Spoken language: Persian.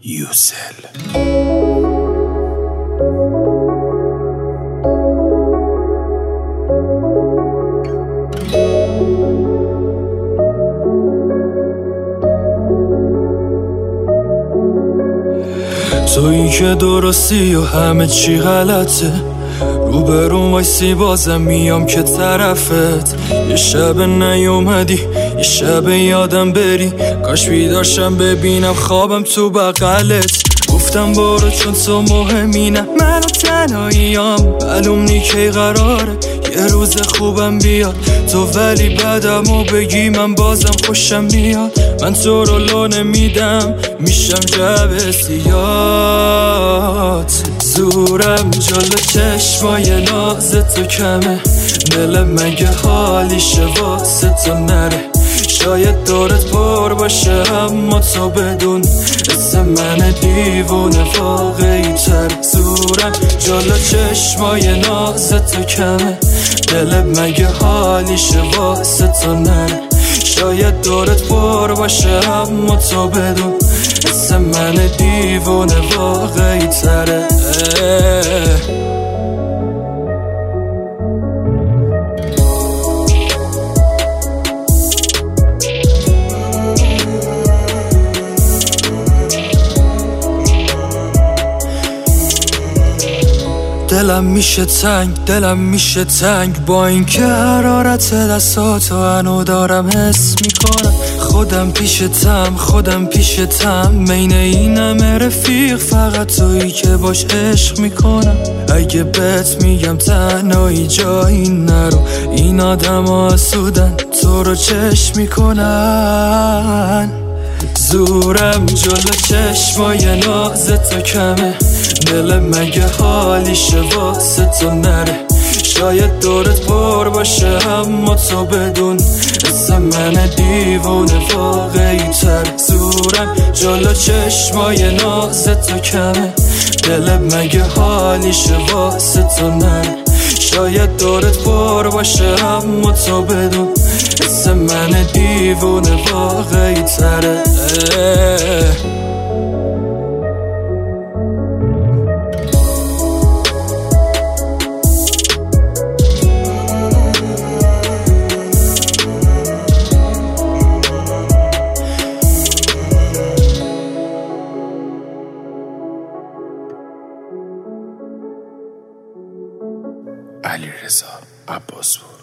یوسل. تویی که درستی و همه چی غلطه، روبرون وایسی بازم میام که طرفت. یه شب نیومدی، یه شب یادم بری، کاش بیدارشم ببینم خوابم تو بغلت. گفتم برو چون تو مهمینم، من و تنهاییم، معلوم نی کی قراره یه روز خوبم بیاد تو، ولی بعدمو بگی من بازم خوشم میاد. من تو رو لو نمیدم، میشم جب سیات. زورم جلو چشمای ناز تو کمه، دلم مگه حالیشه واسه تو نره. شاید دورت پر باشه اما تو بدون، اسم من دیوونه واقعی تر. زورم جلو چشمای ناز تو کمه، دلم مگه حالیشه واسه تو نره. شاید دورت پر باشه اما تو بدون، اسم من دیوونه واقعی تره. دلم میشه تنگ، دلم میشه تنگ، با اینکه حرارت دستاتو هنو دارم حس میکنم. خودم پیشتم، خودم پیشتم، بین این همه رفیق فقط تویی که باش عشق میکنم. اگه بهت میگم تنهایی جایی نرو، این آدم ها سودن تو رو چشم میکنن. زورم جلو چشمای ناز تو کمه، دلم مگه حالیشه واسه تو نره. شاید دورت پر باشه اما تو بدون، اسم من دیوونه واقعی تر. زورم جلو چشمای ناز تو کمه، دلم مگه حالیشه واسه تو نره. شاید دورت پر باشه اما تو بدون، اسم من دیوونه واقعی تره. علیرضا عباسپور.